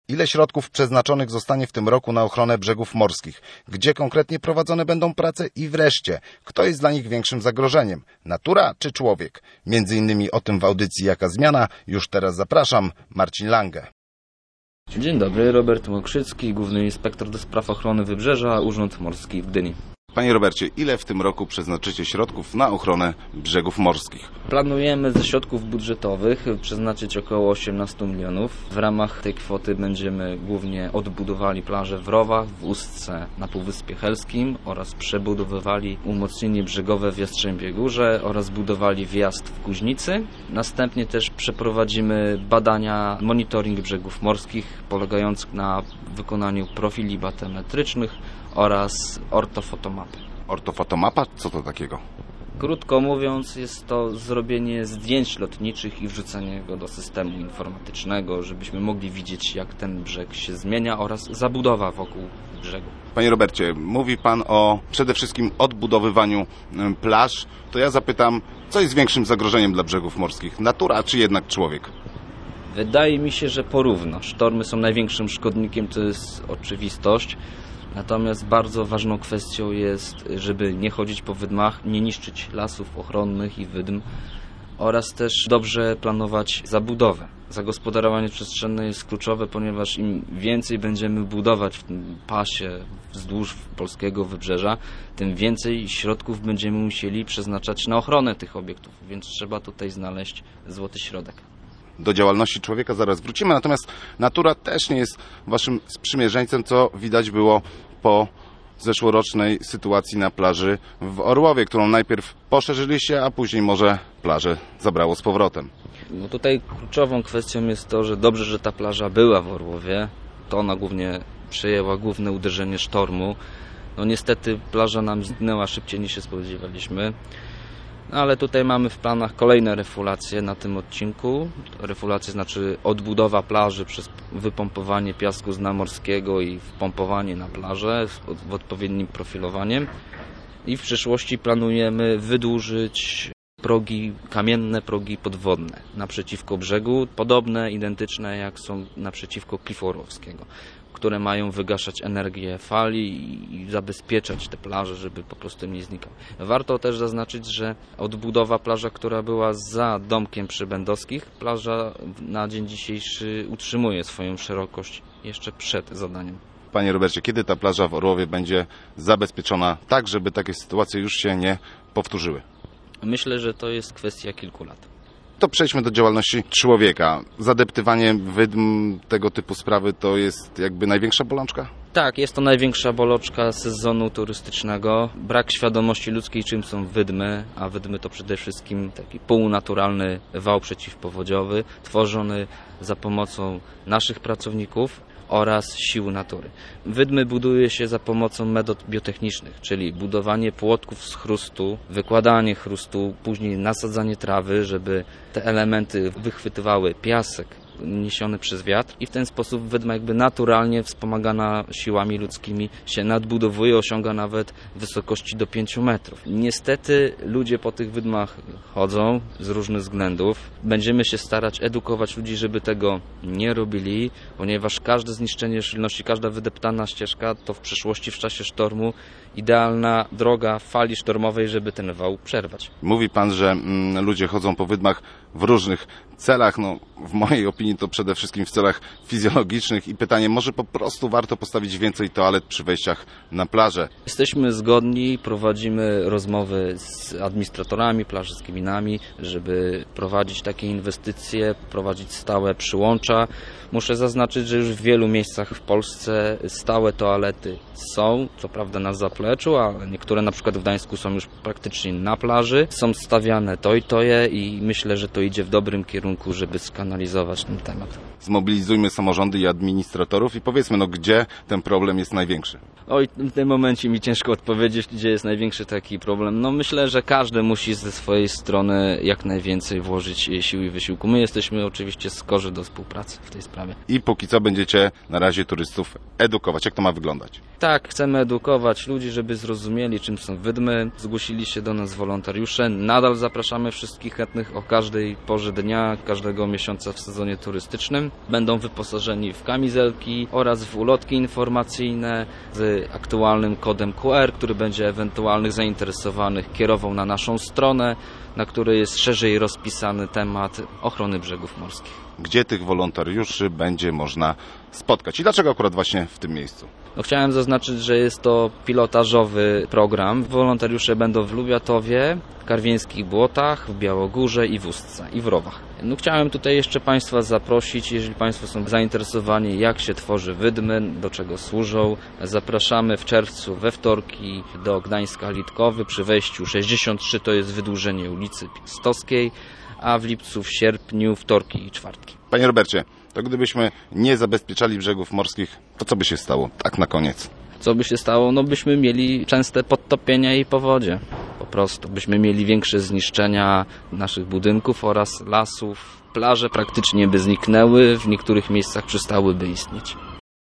Ile środków przeznaczonych zostanie w tym roku na ochronę brzegów morskich? Gdzie konkretnie prowadzone będą prace? I wreszcie, kto jest dla nich większym zagrożeniem? Natura czy człowiek? Między innymi o tym w audycji Jaka Zmiana. Już teraz zapraszam, Marcin Lange. Dzień dobry, Robert Mokrzycki, Główny Inspektor do Spraw Ochrony Wybrzeża, Urząd Morski w Gdyni. Panie Robercie, ile w tym roku przeznaczycie środków na ochronę brzegów morskich? Planujemy ze środków budżetowych przeznaczyć około 18 milionów. W ramach tej kwoty będziemy głównie odbudowali plaże w Rowach, w Ustce na Półwyspie Helskim oraz przebudowywali umocnienie brzegowe w Jastrzębiej Górze oraz budowali wjazd w Kuźnicy. Następnie też przeprowadzimy badania, monitoring brzegów morskich polegający na wykonaniu profili batymetrycznych oraz ortofotomapy. Ortofotomapa? Co to takiego? Krótko mówiąc, jest to zrobienie zdjęć lotniczych i wrzucenie go do systemu informatycznego, żebyśmy mogli widzieć, jak ten brzeg się zmienia oraz zabudowa wokół brzegu. Panie Robercie, mówi Pan o przede wszystkim odbudowywaniu plaż. To ja zapytam, co jest większym zagrożeniem dla brzegów morskich? Natura czy jednak człowiek? Wydaje mi się, że porówno. Sztormy są największym szkodnikiem, to jest oczywistość. Natomiast bardzo ważną kwestią jest, żeby nie chodzić po wydmach, nie niszczyć lasów ochronnych i wydm oraz też dobrze planować zabudowę. Zagospodarowanie przestrzenne jest kluczowe, ponieważ im więcej będziemy budować w tym pasie wzdłuż polskiego wybrzeża, tym więcej środków będziemy musieli przeznaczać na ochronę tych obiektów, więc trzeba tutaj znaleźć złoty środek. Do działalności człowieka zaraz wrócimy, natomiast natura też nie jest waszym sprzymierzeńcem, co widać było po zeszłorocznej sytuacji na plaży w Orłowie, którą najpierw poszerzyliście, a później może plażę zabrało z powrotem. No tutaj kluczową kwestią jest to, że dobrze, że ta plaża była w Orłowie, to ona głównie przejęła główne uderzenie sztormu. No niestety plaża nam zginęła szybciej niż się spodziewaliśmy. Ale tutaj mamy w planach kolejne refulacje na tym odcinku. Refulacje znaczy odbudowa plaży przez wypompowanie piasku z dna morskiego i wpompowanie na plażę w odpowiednim profilowaniem. I w przyszłości planujemy wydłużyć progi, kamienne progi podwodne naprzeciwko brzegu, podobne, identyczne jak są naprzeciwko Klifu Orłowskiego, które mają wygaszać energię fali i zabezpieczać te plaże, żeby po prostu nie znikały. Warto też zaznaczyć, że odbudowa plaży, która była za domkiem Przybędowskich, plaża na dzień dzisiejszy utrzymuje swoją szerokość jeszcze przed zadaniem. Panie Robercie, kiedy ta plaża w Orłowie będzie zabezpieczona tak, żeby takie sytuacje już się nie powtórzyły? Myślę, że to jest kwestia kilku lat. To przejdźmy do działalności człowieka. Zadeptywanie wydm, tego typu sprawy to jest jakby największa bolączka? Tak, jest to największa bolączka sezonu turystycznego. Brak świadomości ludzkiej, czym są wydmy, a wydmy to przede wszystkim taki półnaturalny wał przeciwpowodziowy, tworzony za pomocą naszych pracowników oraz sił natury. Wydmy buduje się za pomocą metod biotechnicznych, czyli budowanie płotków z chrustu, wykładanie chrustu, później nasadzanie trawy, żeby te elementy wychwytywały piasek niesiony przez wiatr i w ten sposób wydma jakby naturalnie wspomagana siłami ludzkimi się nadbudowuje, osiąga nawet wysokości do 5 metrów. Niestety ludzie po tych wydmach chodzą z różnych względów. Będziemy się starać edukować ludzi, żeby tego nie robili, ponieważ każde zniszczenie roślinności, każda wydeptana ścieżka to w przyszłości w czasie sztormu idealna droga fali sztormowej, żeby ten wał przerwać. Mówi Pan, że ludzie chodzą po wydmach w różnych celach. No, w mojej opinii to przede wszystkim w celach fizjologicznych i pytanie, może po prostu warto postawić więcej toalet przy wejściach na plażę? Jesteśmy zgodni, prowadzimy rozmowy z administratorami plaży, z gminami, żeby prowadzić takie inwestycje, prowadzić stałe przyłącza. Muszę zaznaczyć, że już w wielu miejscach w Polsce stałe toalety są, co prawda na zapleczu, a niektóre na przykład w Gdańsku są już praktycznie na plaży. Są stawiane toje i myślę, że to idzie w dobrym kierunku, żeby skanalizować ten temat. Zmobilizujmy samorządy i administratorów i powiedzmy, gdzie ten problem jest największy. Oj, w tym momencie mi ciężko odpowiedzieć, gdzie jest największy taki problem. Myślę, że każdy musi ze swojej strony jak najwięcej włożyć sił i wysiłku. My jesteśmy oczywiście skorzy do współpracy w tej sprawie. I póki co będziecie na razie turystów edukować. Jak to ma wyglądać? Tak, chcemy edukować ludzi, żeby zrozumieli, czym są wydmy. Zgłosili się do nas wolontariusze. Nadal zapraszamy wszystkich chętnych o każdej porze dnia, każdego miesiąca w sezonie turystycznym. tym będą wyposażeni w kamizelki oraz w ulotki informacyjne z aktualnym kodem QR, który będzie ewentualnych zainteresowanych kierował na naszą stronę, na której jest szerzej rozpisany temat ochrony brzegów morskich. Gdzie tych wolontariuszy będzie można spotkać i dlaczego akurat właśnie w tym miejscu? Chciałem zaznaczyć, że jest to pilotażowy program. Wolontariusze będą w Lubiatowie, Karwieńskich Błotach, w Białogórze i w Ustce i w Rowach. Chciałem tutaj jeszcze Państwa zaprosić, jeżeli Państwo są zainteresowani, jak się tworzy wydmy, do czego służą. Zapraszamy w czerwcu we wtorki do Gdańska Litkowy przy wejściu 63, to jest wydłużenie ulicy Pistowskiej, a w lipcu, w sierpniu, wtorki i czwartki. Panie Robercie, to gdybyśmy nie zabezpieczali brzegów morskich, to co by się stało? Tak na koniec. Co by się stało? Byśmy mieli częste podtopienia i powodzie. Po prostu. Byśmy mieli większe zniszczenia naszych budynków oraz lasów. Plaże praktycznie by zniknęły, w niektórych miejscach przestałyby istnieć.